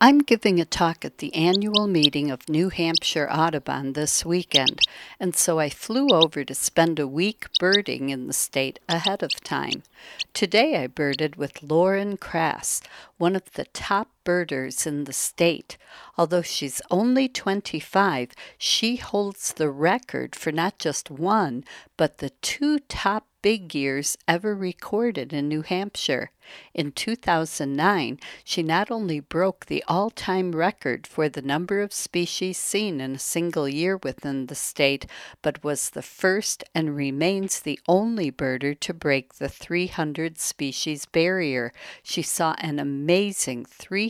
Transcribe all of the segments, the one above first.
I'm giving a talk at the annual meeting of New Hampshire Audubon this weekend, and so I flew over to spend a week birding in the state ahead of time. Today I birded with Lauren Crass, one of the top birders in the state. Although she's only 25, she holds the record for not just one, but the two top big years ever recorded in New Hampshire. In 2009, she not only broke the all-time record for the number of species seen in a single year within the state, but was the first and remains the only birder to break the 300 species barrier. She saw an amazing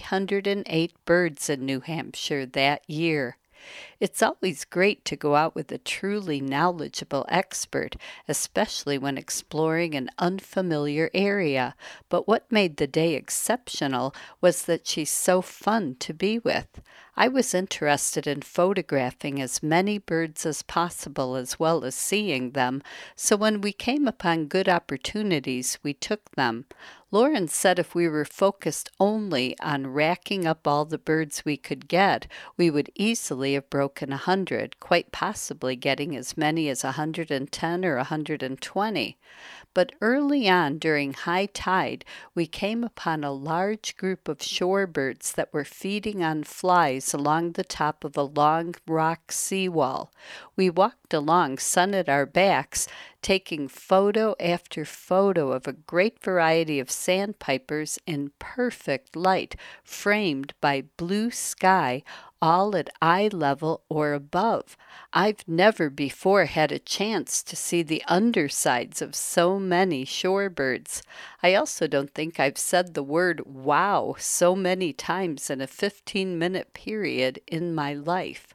308 birds in New Hampshire that year. It's always great to go out with a truly knowledgeable expert, especially when exploring an unfamiliar area. But what made the day exceptional was that she's so fun to be with. I was interested in photographing as many birds as possible as well as seeing them, so when we came upon good opportunities, we took them. Lauren said if we were focused only on racking up all the birds we could get, we would easily have broken 100, quite possibly getting as many as 110 or 120. But early on during high tide, we came upon a large group of shorebirds that were feeding on flies along the top of a long rock seawall. We walked along, sun at our backs, taking photo after photo of a great variety of sandpipers in perfect light, framed by blue sky, all at eye level or above. I've never before had a chance to see the undersides of so many shorebirds. I also don't think I've said the word wow so many times in a 15-minute period in my life.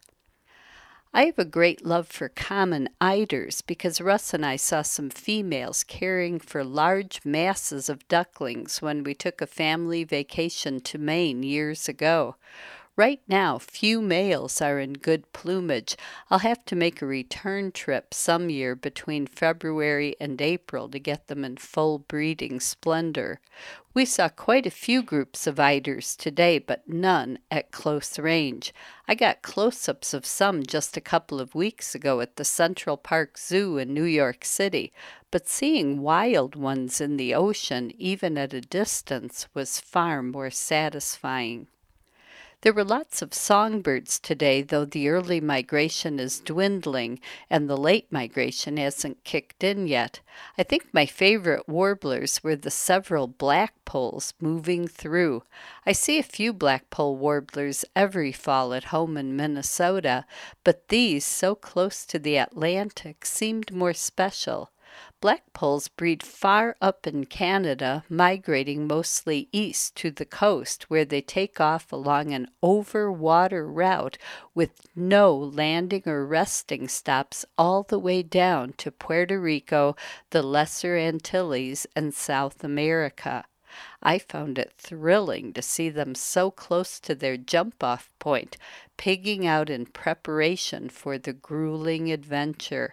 I have a great love for common eiders because Russ and I saw some females caring for large masses of ducklings when we took a family vacation to Maine years ago. Right now, few males are in good plumage. I'll have to make a return trip some year between February and April to get them in full breeding splendor. We saw quite a few groups of eiders today, but none at close range. I got close-ups of some just a couple of weeks ago at the Central Park Zoo in New York City, but seeing wild ones in the ocean, even at a distance, was far more satisfying. There were lots of songbirds today, though the early migration is dwindling and the late migration hasn't kicked in yet. I think my favorite warblers were the several blackpolls moving through. I see a few blackpoll warblers every fall at home in Minnesota, but these, so close to the Atlantic, seemed more special. Blackpolls breed far up in Canada, migrating mostly east to the coast, where they take off along an over-water route with no landing or resting stops all the way down to Puerto Rico, the Lesser Antilles, and South America. I found it thrilling to see them so close to their jump-off point, pigging out in preparation for the grueling adventure.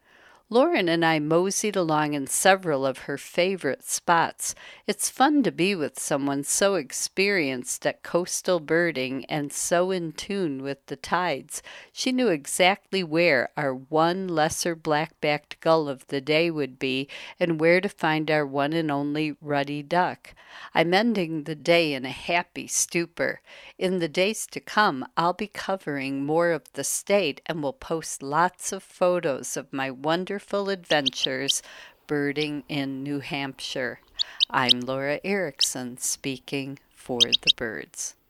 Lauren and I moseyed along in several of her favorite spots. It's fun to be with someone so experienced at coastal birding and so in tune with the tides. She knew exactly where our one lesser black-backed gull of the day would be and where to find our one and only ruddy duck. I'm ending the day in a happy stupor. In the days to come, I'll be covering more of the state and will post lots of photos of my wonderful adventures birding in New Hampshire. I'm Laura Erickson, speaking for the birds.